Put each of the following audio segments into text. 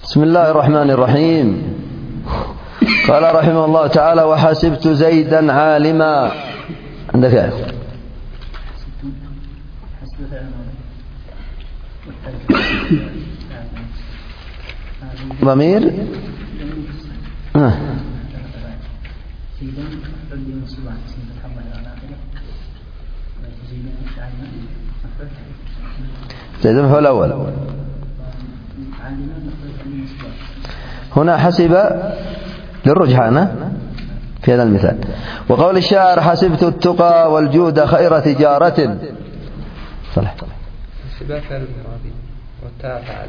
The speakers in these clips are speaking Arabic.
بسم الله الرحمن الرحيم. قال رحمه الله تعالى: وحسبت زيدا عالما. عندك آية ضمير زيدا هو الأول. هنا حسب للرجحان في هذا المثال. وقول الشاعر: حسبت التقى والجود خير تجارة. صلح حسب فعل الماضي والتاء فعل.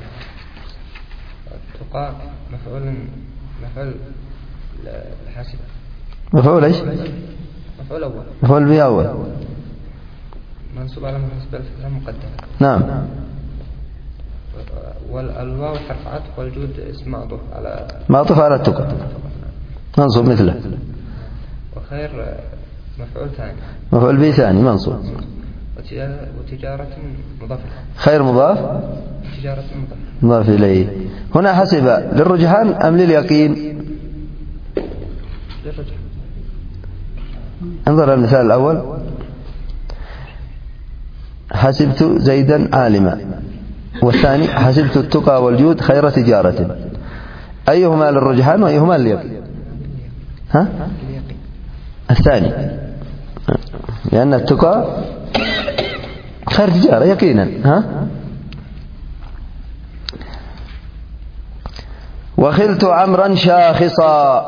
التقى مفعول الحسب. مفعول ايش؟ مفعول أول. مفعول به أول. منصوب على منصب الفتحة مقدمة. نعم. والواو حرف عطف والجود اسم معطوف على التقى منصوب مثله. وخير مفعول ثاني. مفعول به ثاني منصوب. وتجارة مضاف. خير مضاف. تجارة مضاف إليه. هنا حسب للرجحان أم لليقين؟ للرجحان. انظر المثال الأول: حسبت زيدا عالما. والثاني: حسبت التقى والجود خير تجارة. أيهما للرجحان وأيهما لليقين؟ الثاني، لأن التقى خير تجارة يقينا. وخلت عمرا شاخصا.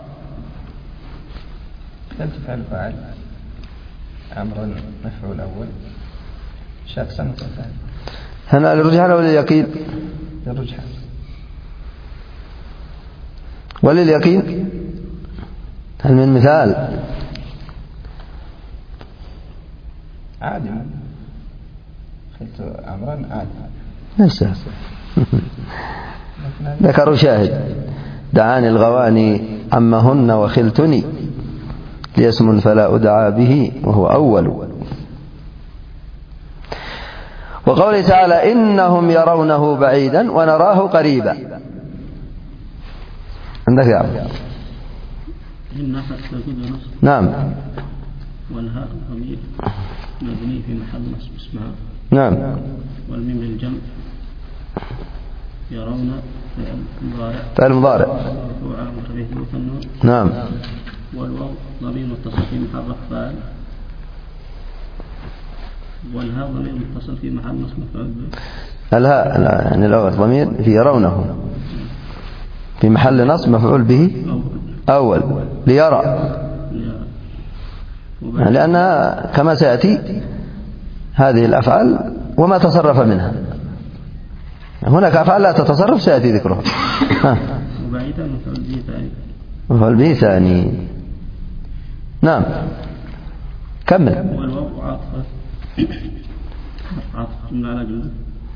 خلت فعل فاعل، عمرا مفعول أول، شاخصا مفعول ثاني. هنا للرجحان ولا لليقين؟ للرجحان. ولليقين هل من مثال؟ عادي. خلت عمرا عادي. ليس ذكروا شاهد: دعاني الغواني عمهن وخلتني لي اسم فلا أدعى به وهو أول. وقوله تعالى: إنهم يرونه بعيدا ونراه قريبا. عندك يا عبد. نعم. والهاء ضمير مبني في محل نصب اسمها. نعم. والميم للجمع. يرون فعل مضارع. نعم. والواو ضمير متصل في محل رفع فاعل. والهاء ضمير متصل في محل نصب مفعول به. الهاء يعني الأول ضمير في يرونه في محل نصب مفعول به أول ليرى، لأنها كما سيأتي هذه الأفعال وما تصرف منها. هناك أفعال لا تتصرف سيأتي ذكرها. وبعيدا مفعول به ثاني. نعم كمل. والواو عاطفة جملة على جملة.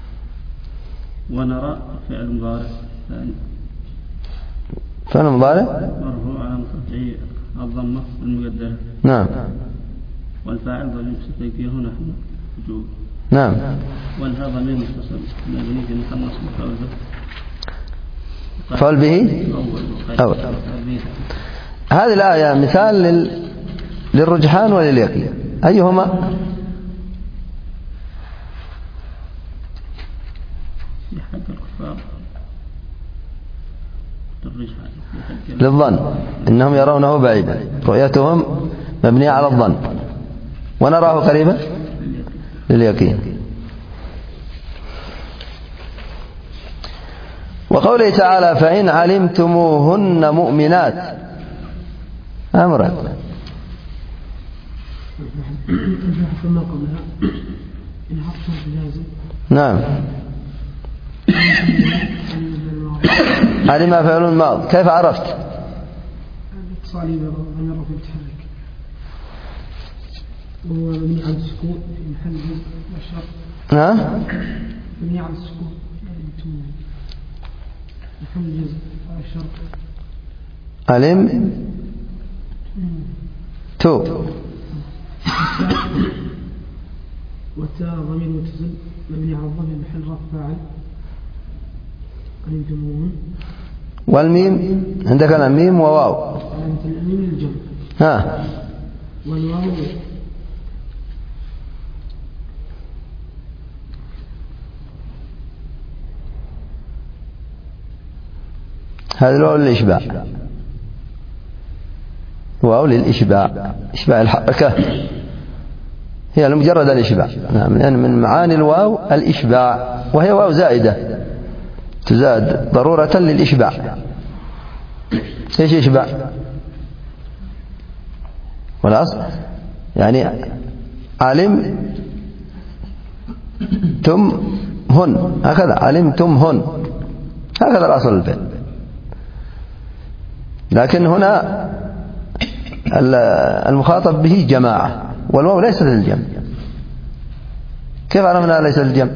ونرى فعل مضارع ثاني. فعل مضارع مرفوع على رفعه الضمة المقدرة. نعم. والفاعل ضمير مستتر هنا وجوب. نعم. والهاء ضمير متصل مبني في محل نصب مفعول به. مفعول به أول. هذه الآية مثال للرجحان ولليقين. أيهما؟ للظن. إنهم يرونه بعيدا، رؤيتهم مبنية على الظن، ونراه قريبا لليقين. وقوله تعالى: فإن علمتموهن مؤمنات. أمرا. نعم. علم فعل ماض. كيف عرفت؟ ومبني على السكون في محل الشرط. مبني على السكون محل جزء على الشرط. علم تو. والتاء ضمير متصل مبني على الضم محل رفع فاعل. علمتموهن. والميم عندك أنا ميم وواو. علامة الميم للجمع. ها. والواو هذا الواو للإشباع. واو للإشباع، إشباع الحركة، هي لمجرد الإشباع. نعم، لأن من معاني الواو الإشباع، وهي واو زائدة تزاد ضرورة للإشباع. إيش إشباع؟ والأصل يعني علمتمهن، هكذا علمتمهن، هكذا الأصل الفعل. لكن هنا المخاطب به جماعة، والواو ليست للجمع. كيف عرفنا ليس للجمع؟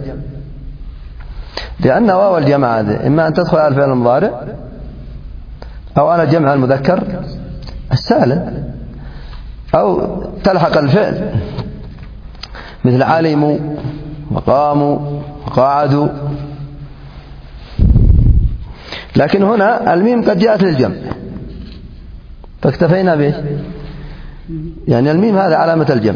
لأن واو الجمع هذه إما أن تدخل على الفعل المضارع أو على جمع المذكر السالم، أو تلحق الفعل مثل علموا وقاموا وقاعدوا. لكن هنا الميم قد جاءت للجمع فاكتفينا به، يعني الميم هذا علامة الجمع.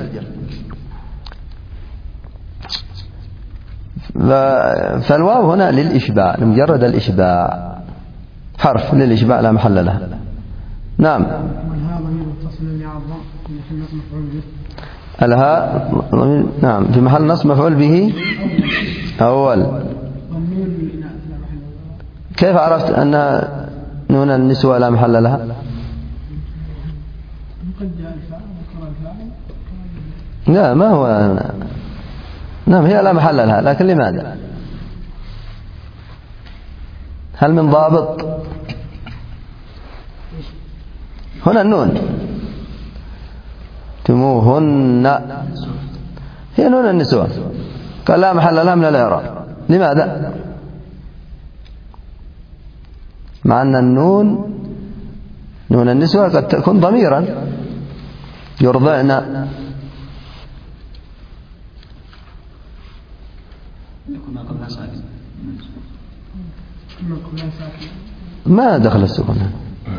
فالواو هنا للإشباع، لمجرد الإشباع، حرف للإشباع لا محل لها. نعم. والهاء ضمير متصل لعظم في محل نصب مفعول به. الهاء ضمير، نعم، في محل نصب مفعول به أول. ضمير للإناث لا محل له. كيف عرفت أن نون النسوة لا محل لها؟ قد جاء الفاعل وذكر الفاعل. لا، ما هو. نعم، هي لا محل لها، لكن لماذا؟ هل من ضابط؟ هنا النون تموهن هي نون النسوة، قال لا محل لها من الإعراب. لماذا؟ مع أن النون نون النسوة قد تكون ضميرا يرضعن، ما دخل السكون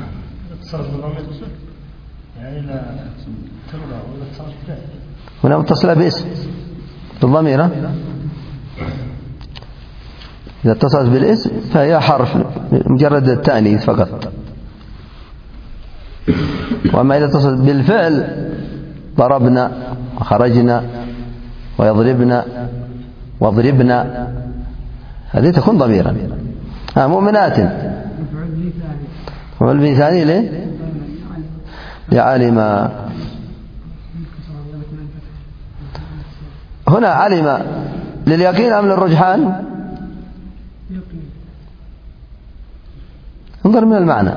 هنا متصلة باسم بالضميرة. إذا اتصلت بالاسم فهي حرف مجرد التأنيث فقط. وأما إذا اتصلت بالفعل ضربنا وخرجنا ويضربنا واضربنا، هذه تكون ضميرا. مؤمنات مفعول به ثاني ليه؟ لعلم. هنا علم لليقين أم للرجحان؟ انظر من المعنى.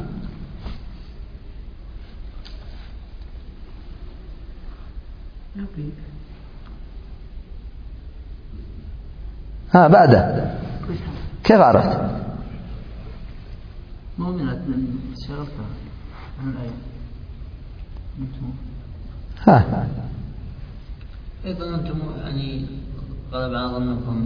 بعده كيف عرفت؟ مؤمنات من شرفها عن الآية. إذا أنتم يعني غلب على ظنكم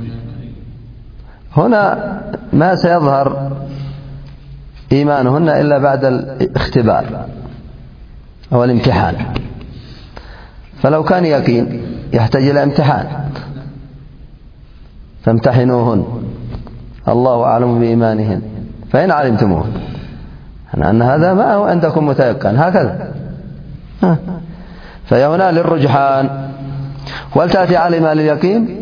هنا ما سيظهر إيمانهن إلا بعد الاختبار أو الامتحان. فلو كان يقين يحتاج إلى امتحان، فامتحنوهن الله أعلم بإيمانهن فإن علمتموهن أن هذا ما هو عندكم متيقن هكذا. فهنا للرجحان. ولتأتي علم لليقين؟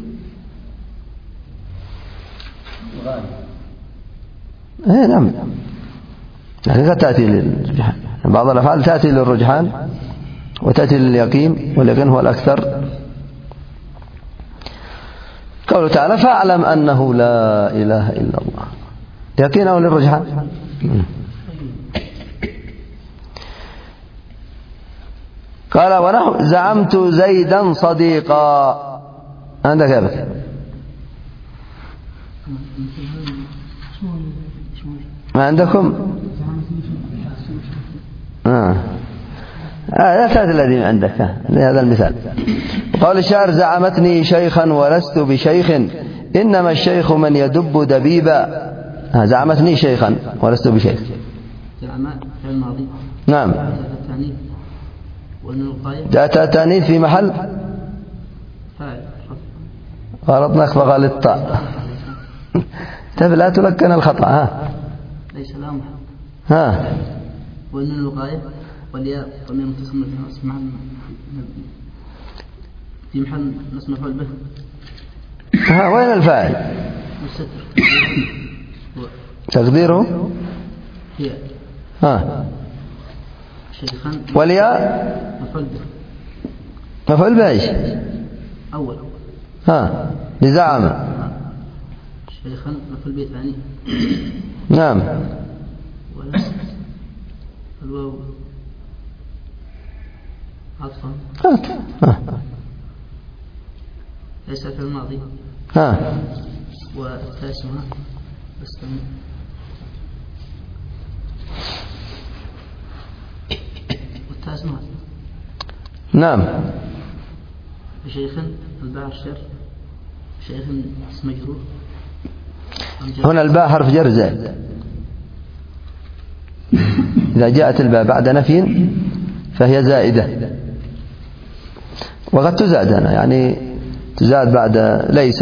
نعم، يعني قد تأتي للرجحان. بعض الأفعال تأتي للرجحان وتأتي لليقين، واليقين هو الأكثر. قوله تعالى فاعلم أنه لا إله إلا الله، يقين أو للرجحان؟ قال ونحو زعمت زيدا صديقا. عندك يا بك ما عندكم؟ لا تأتي الذي عندك لهذا المثال. قال الشاعر زعمتني شيخا ولست بشيخ إنما الشيخ من يدب دبيبا. زعمتني شيخا ولست بشيخ. زعم فعل ماضي. نعم. التانيث والنون الوقاية. جاءت التانيث في محل فاعل. غلطناك فغلطت. لا تلقن الخطأ. ها ليس لا محل. ها والنون الوقاية والياء ضمير متصل في محل نصب مفعول به. ها وين الفاعل؟ مستتر. تقديره هي. ها شيخا. والياء مفعول به. مفعول به ايش؟ أول. ها لزعم. شيخا مفعول به ثاني. نعم. ولا الواو عطفا. ليس في الماضي. ها والتاسمة استمع. والتاسمة. نعم. شيخ الباء الشر. شيخ اسم مجرور. هنا الباء حرف جر زائد. إذا جاءت الباء بعد نفي فهي زائدة، وقد تزاد هنا يعني تزاد بعد ليس.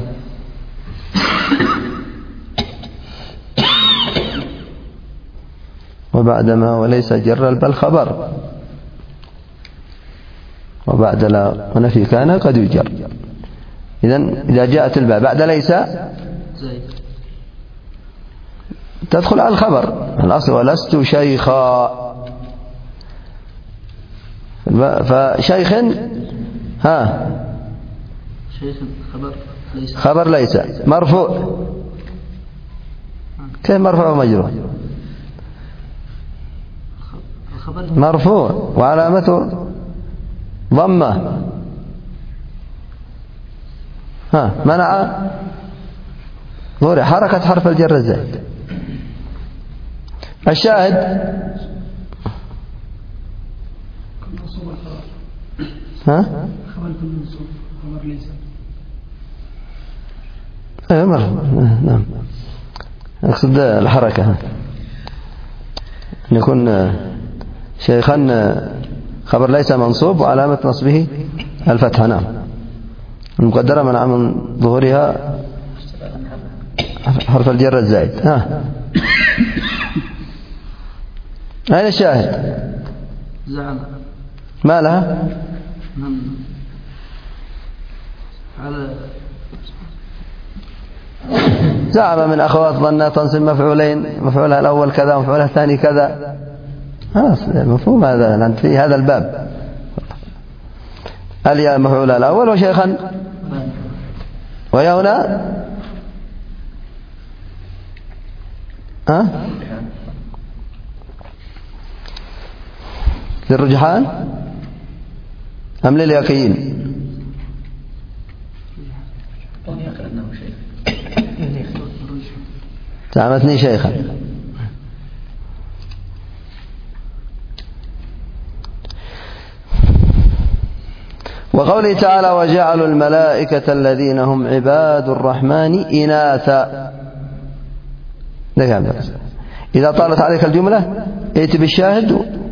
وبعد ما وليس جر الباء خبر، وبعد لا ونفي كان قد يجر. إذا جاءت الباء بعد ليس تدخل على الخبر الأصل ولست شيخا. فشيخ ها شيخ خبر ليس مرفوع. كيف مرفوع ومجرور؟ مرفوع وعلامته ضمة. ها منع ظهور حركة حرف الجر الزائد. الشاهد ها خبر ليس. نعم أقصد الحركة أن يكون شيخا خبر ليس منصوب وعلامة نصبه الفتحة. نعم المقدرة منع من ظهورها حرف الجر الزائد. أين الشاهد؟ زعم. ما لها؟ على زعم من أخوات ظن تنصب مفعولين، مفعولها الأول كذا ومفعولها الثاني كذا. مفهوم هذا في هذا الباب. الياء مفعولها الأول وشيخا ويا هنا للرجحان أم لليقين؟ زعمتني شيخا. وقوله تعالى وجعلوا الملائكة الذين هم عباد الرحمن إناثا. إذا طالت عليك الجملة ائت بالشاهد.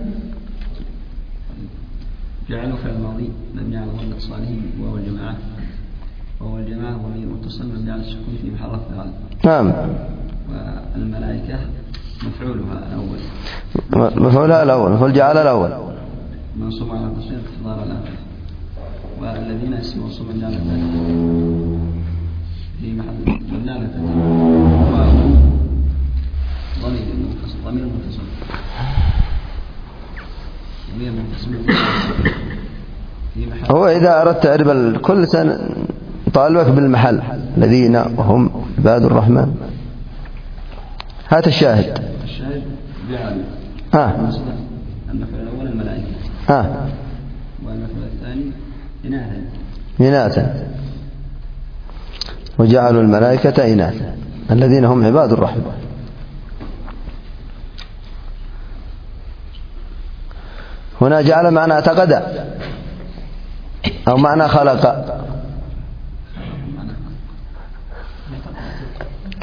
جعلوا فعل الماضي مبني على ضم اتصاله وهو الجماعة، وهو الجماعة ضمير متصل مبني على السكون في محل رفع غالب. نعم. والملائكة مفعولها الأول. مفعولها الأول مفعول جعل الأول منصوب على تصريف اقتضاء الآخر. والذين اسم موصول مبني على الثالث في محل مبني على الثالث. ضمير منفصل هو إذا أردت تعرف الكل طالبك بالمحل الذين وهم عباد الرحمن. هات الشاهد. الشاهد جعل المفعول الأول الملائكة والمفعول الثاني إناثا وجعلوا الملائكة إناثا الذين هم عباد الرحمن. هنا جعل معنى اعتقد أو معنى خلق.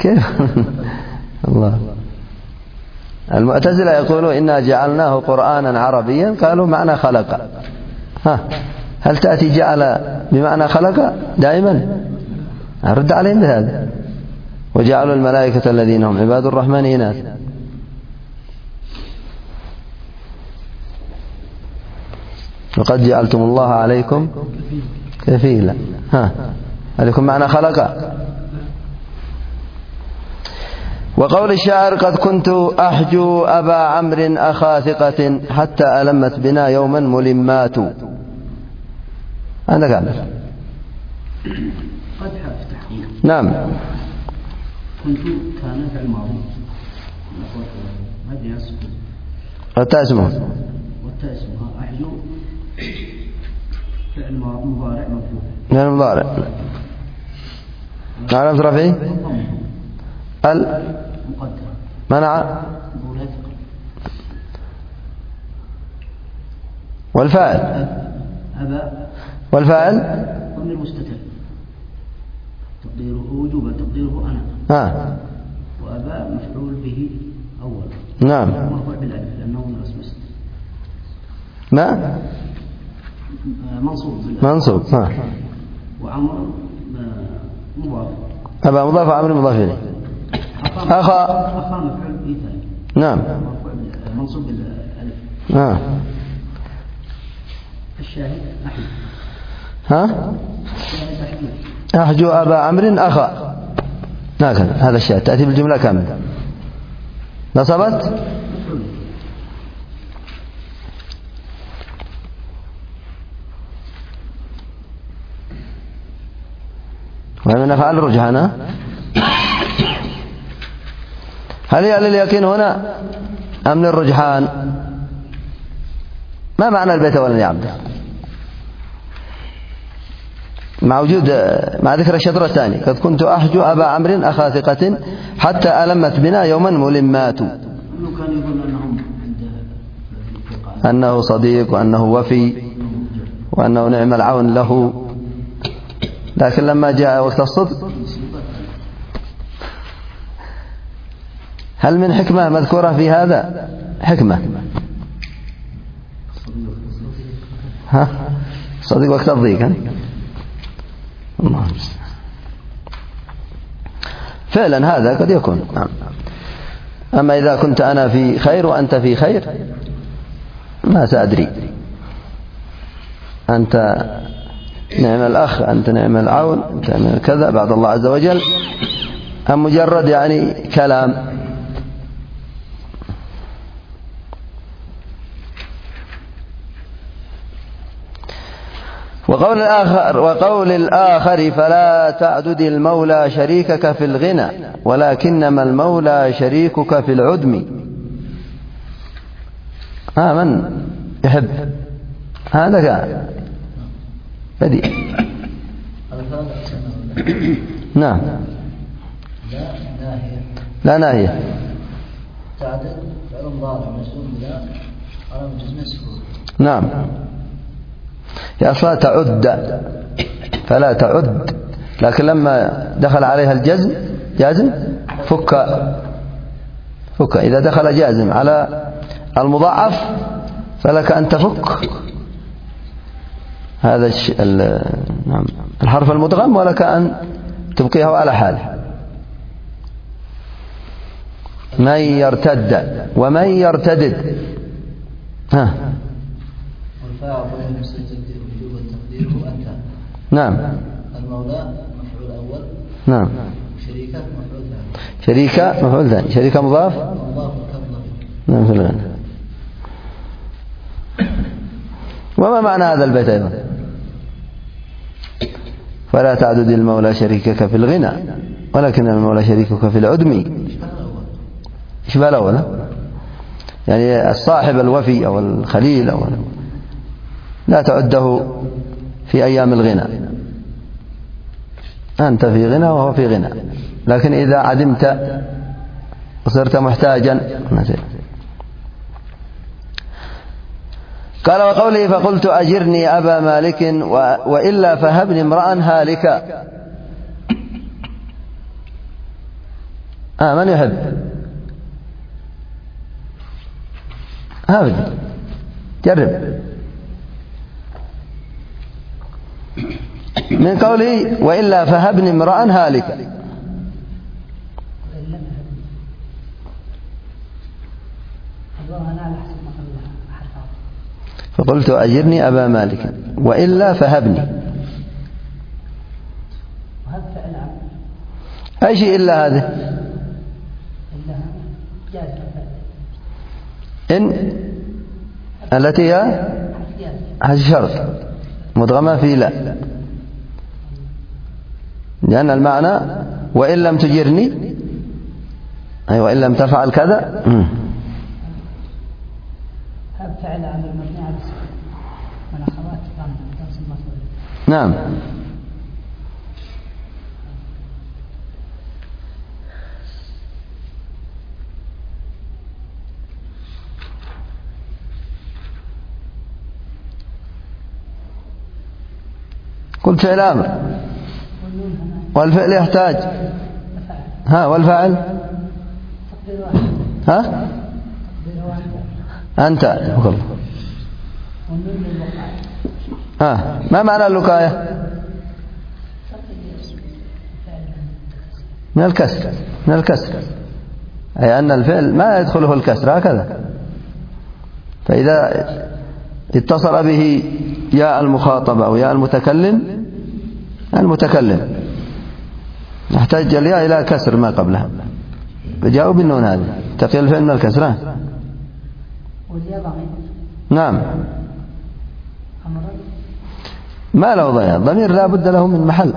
كيف؟ الله. المعتزلة يقولوا إنا جعلناه قرآنا عربيا، قالوا معنى خلق. هل تأتي جعل بمعنى خلق دائما؟ أرد عليهم بهذا. وجعلوا الملائكة الذين هم عباد الرحمن إناثا. وقد جعلتم الله عليكم كفيلا. عليكم معنى خلق. وقول الشاعر قد كنت أحجو أبا عمرو أخا ثقة حتى ألمت بنا يوما ملمات. هذا كان قد حرف تحقيق. نعم. كنت كان فعل ماضي هذه السكون والتاء اسمه والتاء اسمها. أحجو فعل مضارع مرفوع. فعل مضارع علامة رفعه مقدر منع. والفاعل والفاعل ضمير مستتر تقديره وجوبا تقديره أنا. وأبا مفعول به أول. نعم. مرفوع بالألف لأنه من اسم مستتر. ما منصوب. وعمر مضاف. أبا مضاف وعمر مضاف إليه. أخا مفعول به ثاني. نعم. منصوب بالألف. الشاهد أحجو أبا عمرو أخا. هكذا هذا الشاهد تأتي بالجملة كاملة. نصبت ومن أفعال الرجحان. هل هي لليقين هنا أم للرجحان؟ ما معنى البيت أولا يا عبد؟ مع ذكر الشطر الثاني قد كنت أحجو أبا عمرو أخا ثقة حتى ألمت بنا يوما ملمات. أنه صديق وأنه وفي وأنه نعم العون له، لكن لما جاء وقت الصدق هل من حكمة مذكورة في هذا؟ حكمة صديق وقت الضيق. الله. فعلا هذا قد يكون. أما إذا كنت أنا في خير وأنت في خير ما سأدري. أنت نعم الأخ، أنت نعم العون، أنت نعم كذا بعد الله عز وجل، أم مجرد يعني كلام؟ وقول الآخر فلا تعدد المولى شريكك في الغنى ولكنما المولى شريكك في العدم. من يحب هذا كان بديع. نعم. لا ناهية. تعدد فعل مضارع مسلوب بلا علامة جزم السكون. نعم. هي أصلا تعد فلا تعد، لكن لما دخل عليها الجزم جازم فك. إذا دخل جازم على المضاعف فلك أن تفك هذا الحرف المدغم ولك أن تبقيه على حاله. من يرتد ومن يرتدد. والفاعل ضمير مستتر وجوب تقديره أنت. نعم. المولى مفعول أول. نعم. شريكة مفعول ثاني. شريكة مفعول ثاني. شريكة مضاف. نعم في الغنى. وما معنى هذا البيت أيضا؟ فلا تعدد المولى شريكك في الغنى ولكن المولى شريكك في العدم. إشباه الأول. يعني الصاحب الوفي أو الخليل أو لا تعده في أيام الغنى. أنت في غنى وهو في غنى، لكن إذا عدمت وصرت محتاجا. قال وقوله فقلت أجرني أبا مالك وإلا فهبني امرأ هالكا. من يحب؟ أبدا. جرب. من قوله وإلا فهبني امرأ هالكا. فقلت أجرني أبا مالك وإلا فهبني. أي شيء إلا هذه؟ إن التي هي شرط مدغمة في لا، لأن المعنى وإن لم تجرني أي وإن لم تفعل كذا. فعل عمل مبني على السكون من أخوات تنصب مفعول. نعم. قلت فعل أمر والفعل يحتاج والفاعل أنت. ما معنى اللقاية؟ من الكسر أي أن الفعل ما يدخله الكسر هكذا. فإذا اتصل به ياء المخاطبة أو ياء المتكلم نحتاج الياء إلى كسر ما قبلها، فجاءوا بالنون هذه تقي الفعل من الكسرة. نعم. ما له ضياء، ضمير لا بد له من محل.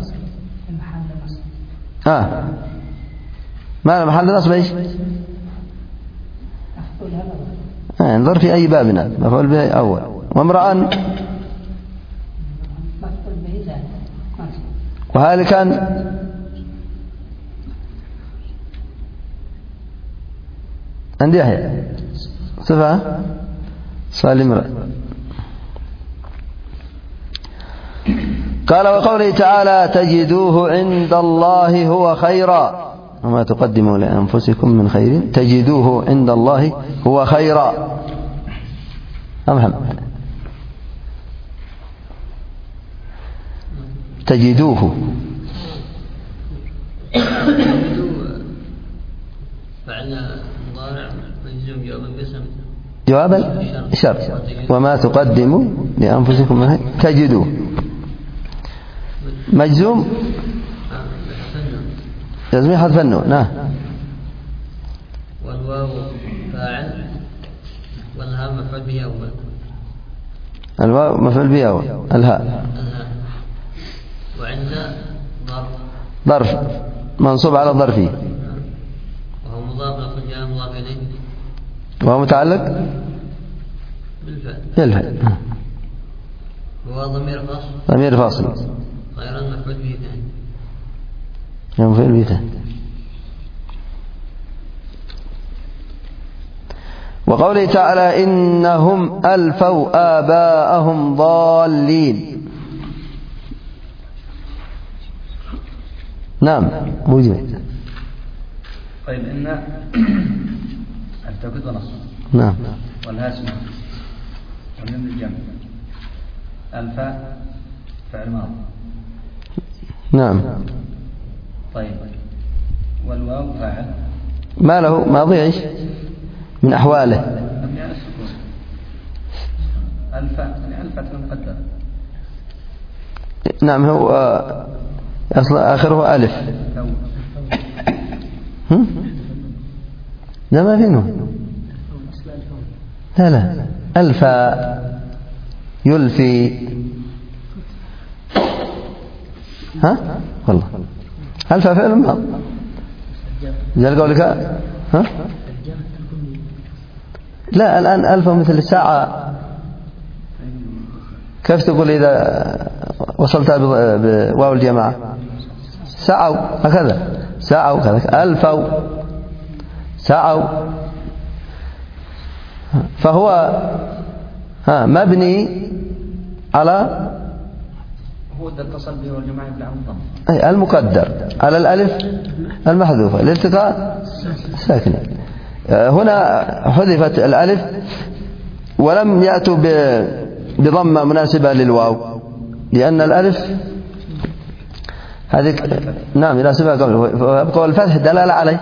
ما محل نصب ايش؟ انظر في أي بابنا مفعول به أول. وامرأ وهالكا عندي يحيى صفة صالح امرأ. قال وقوله تعالى تجدوه عند الله هو خيرا وما تقدموا لأنفسكم من خير تجدوه عند الله هو خيرا. محمد تجدوه فعلنا مضارع مجزوم جواب الشرط وما تقدموا لأنفسكم من خير تجدوه مجزوم جزمي حذف النون. نعم. والواو فاعل والهاء مفعول به أول. الواو مفعول به أول الهاء وعندنا ظرف منصوب على ظرفه وهو مضاف لفظ جاء مضاف إليه وهو متعلق بالفعل. هو ضمير فاصل خيرا مفعول به ثاني مفعول به ثاني. وقوله تعالى إنهم ألفوا آباءهم ضالين. نعم موجود. طيب إن التوكيد ونصب. نعم. والهاء اسمه والميم للجمع. الفاء فعل ماضي. نعم. طيب والواو فاعل ما له ماضي ايش من أحواله؟ مبني على السكون. الفاء مقدر. نعم هو أصل آخره ألف. لا ما فيه. لا الفاء يلفي. والله الفاء فعل ماضي. جل قولك لا الآن ألف مثل الساعة. كيف تقول إذا وصلتها بواو الجماعة سعوا هكذا سعوا كذا ألفوا سعوا. فهو مبني على هو ده اتصل به والجماعة يبلع الضم. أي المقدر على الألف المحذوفة لالتقاء ساكنين. هنا حذفت الألف ولم يأتوا بضمة مناسبة للواو، لأن الألف هذه نعم يناسبها قبل، ويبقى الفتح دلالة عليه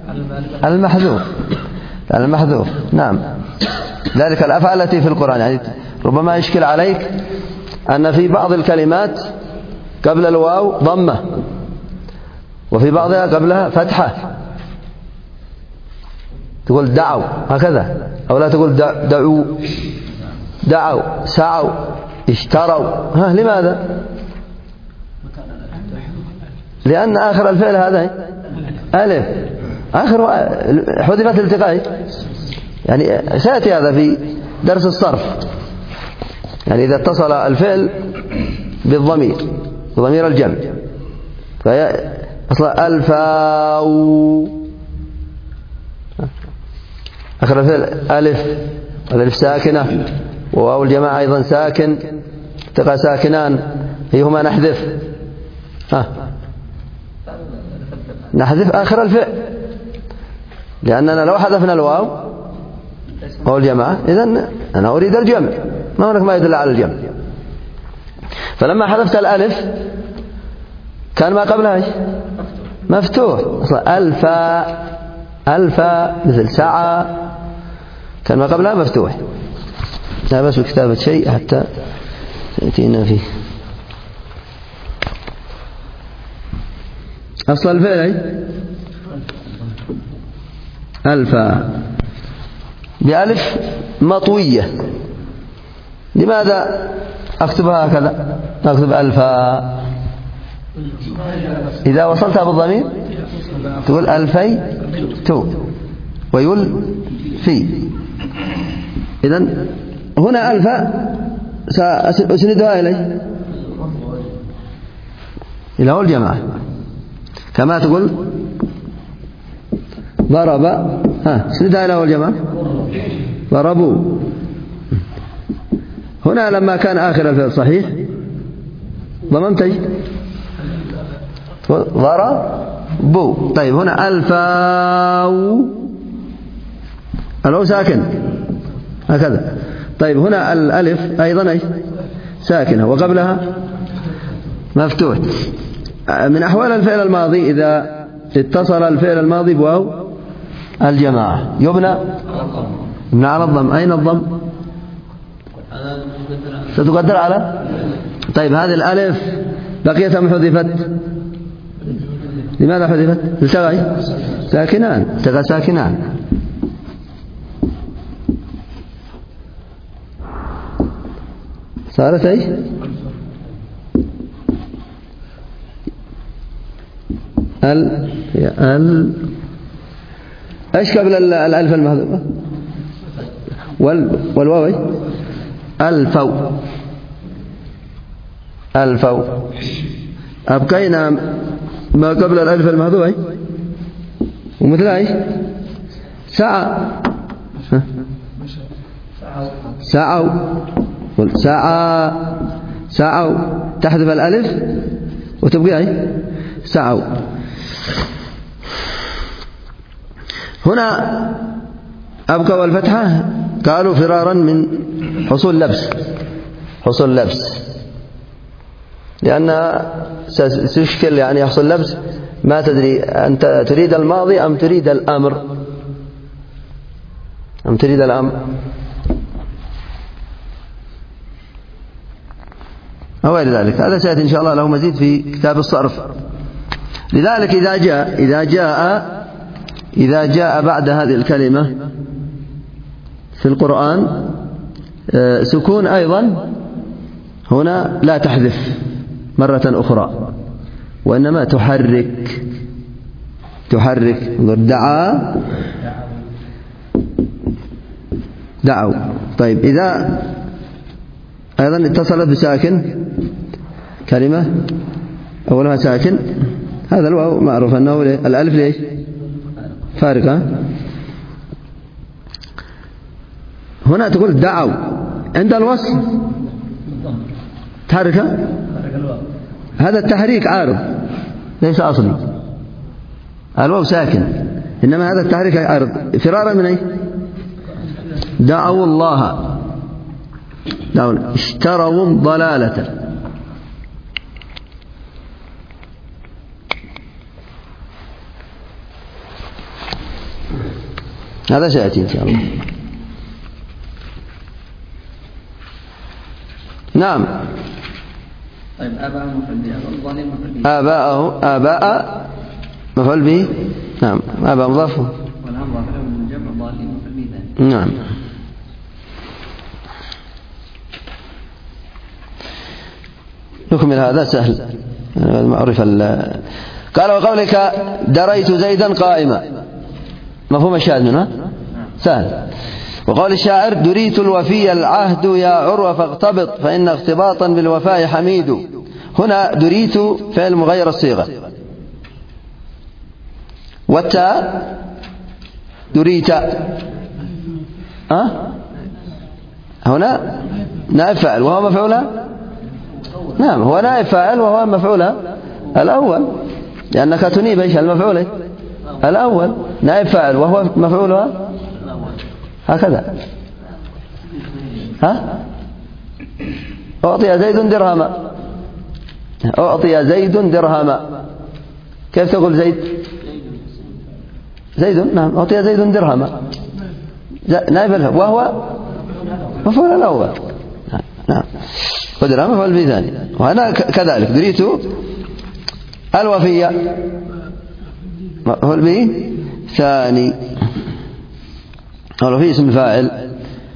المحذوف. نعم، ذلك الأفعال التي في القرآن. يعني ربما يشكل عليك أن في بعض الكلمات قبل الواو ضمة، وفي بعضها قبلها فتحة، تقول دعوا هكذا، أو لا تقول دعوا سعوا اشتروا. لماذا؟ لأن آخر الفعل هذا ألف، آخر حذفت التقاء. يعني سيأتي هذا في درس الصرف، يعني إذا اتصل الفعل بالضمير بضمير الجمع، فهي أصلا ألفاو، آخر الفعل ألف، الألف ساكنة، وواو الجماعة أيضا ساكن، التقاء ساكنان هما نحذف نحذف آخر الفعل، لأننا لو حذفنا الواو واو الجماعة إذن أنا أريد الجمع، ما هناك ما يدل على الجمع. فلما حذفت الألف كان ما قبلها مفتوح، أصلا ألفا مثل سعى كان ما قبلها مفتوح. لا بس كتابة شيء حتى تأتينا فيه. أصل الفعل ألفا بألف مطوية. لماذا أكتبها هكذا؟ أكتب ألفا، إذا وصلتها بالضمير تقول ألفي تو ويل في. إذن هنا ألفا سأسندها إلى هو الجماعة، كما تقول ضرب سندها إلى هو الجماعة ضربوا. هنا لما كان آخر الفعل صحيح ضممت ضربوا. طيب هنا الفاو الأو ساكن هكذا. طيب هنا الألف أيضا ساكنة وقبلها مفتوح. من أحوال الفعل الماضي إذا اتصل الفعل الماضي بواو الجماعة يبنى على الضم. أين الضم؟ ستقدر على. طيب هذه الألف بقيت أم حذفت؟ لماذا حذفت؟ التقى ساكنان. صارت ايش قبل الالف المحذوفه والواو الفو. ابقينا ما قبل الالف المحذوفه ومثلها سعوا تحذف الالف وتبقى سعوا. هنا أبقى والفتحة قالوا فرارا من حصول لبس لأن سيشكل يعني يحصل لبس، ما تدري أنت تريد الماضي أم تريد الأمر أو غير ذلك. هذا سيأتي إن شاء الله له مزيد في كتاب الصرف. لذلك إذا جاء بعد هذه الكلمة في القرآن سكون أيضا هنا لا تحذف مرة أخرى، وإنما تحرك. دعوا. طيب إذا أيضا اتصلت بساكن كلمة أولها ساكن، هذا الواو معروف أنه الألف ليش فارقة. هنا تقول دعوا، عند الوصل تحرك هذا التحريك عارض ليس أصلي، الواو ساكن، إنما هذا التحريك عارض فرارا من أي؟ دعوا الله، اشتروا ضلالة. هذا سيأتي إن شاء الله. نعم. طيب آباء مفعول به، الظالم مفعول به. آباء مفعول به. نعم. آباء مضاف. والهم ظاهر من الجمع، الظالم مفعول به ثاني. نعم. نكمل هذا سهل معرف. قال وقولك دريت زيدا قائما، مفهوم الشاهد منه سهل. وقول الشاعر دريت الوفي العهد يا عروة فاغتبط فإن اغتباطا بالوفاء حميد. هنا دريت فعل مغير الصيغة، والتاء دريت هنا نائب فاعل وهو مفعولها. نعم هو نائب فاعل وهو مفعولها الأول، لأنك تنيب ايش المفعول الأول، نائب فاعل وهو مفعولها هكذا. أعطي زيد درهما، أعطي زيد درهما، كيف تقول زيد؟ زيد، نعم أعطي زيد درهما نائب الفاعل وهو مفعول الأول. نعم ودرهم مفعول به ثاني. وهنا كذلك دريت الوفية مفعول به ثاني، الوفية اسم الفاعل.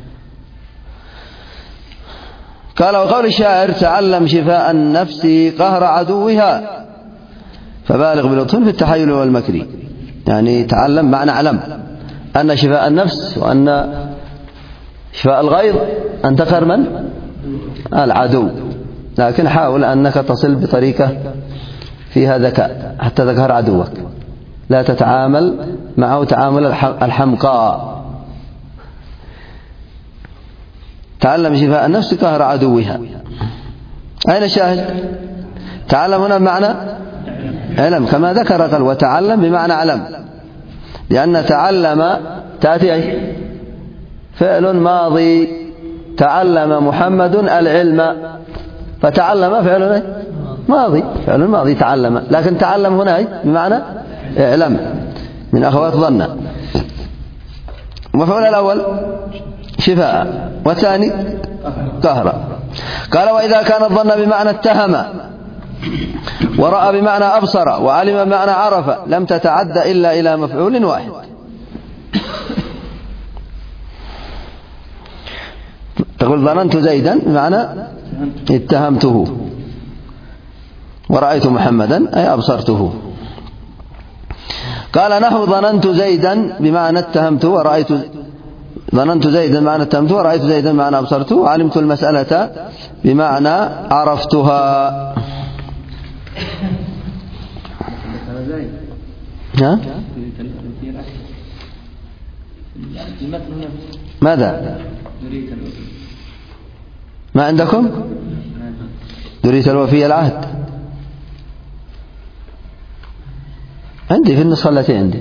قال وقول الشاعر تعلم شفاء النفس قهر عدوها فبالغ بلطف في التحايل والمكر، يعني تعلم معنى اعلم أن شفاء النفس وأن شفاء الغيظ أن تقهر من؟ العدو، لكن حاول أنك تصل بطريقة فيها ذكاء حتى تقهر عدوك، لا تتعامل معه تعامل الحمقاء. تعلم شفاء النفس قهر عدوها. أين الشاهد؟ تعلم هنا بمعنى علم، كما ذكر قال وتعلم بمعنى علم، لأن تعلم تأتي أي فعل ماضي، تعلم محمد العلم، فتعلم فعل ماضي، فعل ماضي تعلم، لكن تعلم هنا بمعنى اعلم من أخوات ظن. المفعول الأول شفاء والثاني قهر. قال وإذا كان الظن بمعنى اتهم ورأى بمعنى أبصر وعلم بمعنى عرف لم تتعد إلا إلى مفعول واحد. تقول ظننت زيدا بمعنى اتهمته، ورأيت محمدا أي أبصرته. قال نحو ظننت زيدا بمعنى اتهمته ورأيت، ظننت زيدا بمعنى اتهمته ورأيت زيدا بمعنى أبصرته وعلمت المسألة بمعنى عرفتها. ها؟ ماذا؟ ما عندكم؟ دريت الوفي العهد عندي في النسخة التي عندي.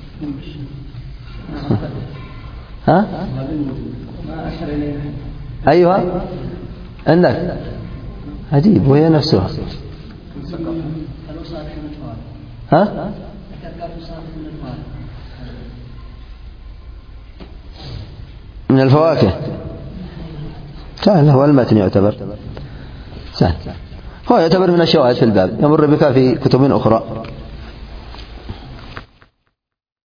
ها؟ أيها عندك عجيب وهي نفسها. ها؟ من الفواكه سهل، هو المتن يعتبر سهل، هو يعتبر من الشواهد في الباب، يمر بك في كتب أخرى.